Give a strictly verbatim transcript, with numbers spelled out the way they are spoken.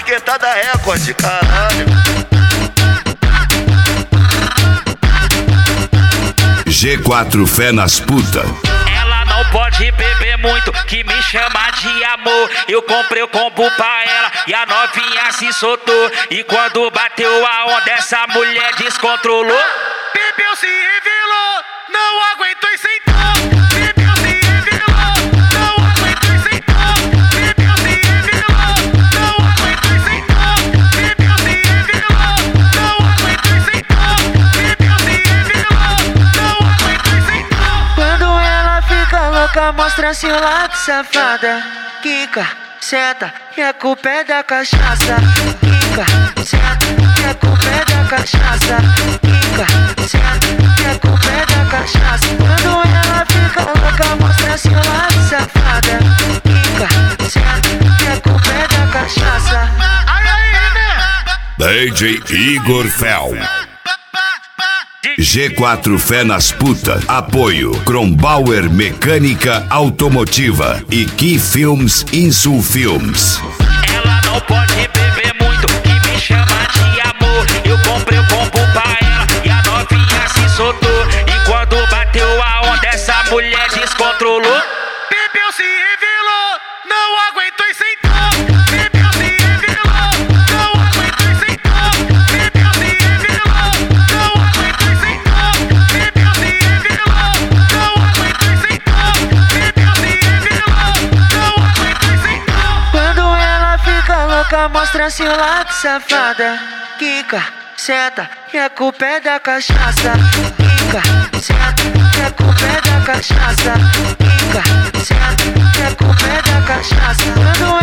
esquentada recorde, caralho. G quatro Fé nas puta. Ela não pode beber muito, que me chama de amor. Eu comprei o combo pra ela e a novinha se soltou. E quando bateu a onda, essa mulher descontrolou. Bebeu, se revelou, não aguentou e sentou. Bebeu, se revelou, não aguentou e sentou. Bebeu, se revelou, não aguentou e sentou. Bebeu, se revelou, não aguentou e sentou. Bebeu, se revelou, não aguentou e sentou. Quando ela fica louca, mostra seu lado, safada. Quica, senta, e a culpa é da cachaça. Quica, senta, e a culpa é da cachaça. Quica, senta, e a culpa é da cachaça. Quando ela fica louca, mostra seu lado, safada. Quica, senta, e a culpa é da cachaça. Ai, ai, né? D J Igor Fel. G quatro Fé nas puta. Apoio Crombauer Mecânica Automotiva e Key Films Insul Films. Ela não pode beber muito, que me chama de amor. Eu comprei o combo pra ela e a novinha se soltou. E quando bateu a onda, essa mulher descontrolou. Bebeu, se revelou, não aguentou e sentou. Bebeu, se revelou, não aguentou e sentou. Bebeu, se revelou, não aguentou e sentou. Bebeu, se revelou, não aguentou e sentou. Bebeu, se revelou, não aguentou e sentou. Quando ela fica louca, mostra seu lado, safada. Quica, senta, e a culpa é da cachaça. Quica, senta, e a culpa é da cachaça. Quica, senta, e a culpa é da cachaça. Quando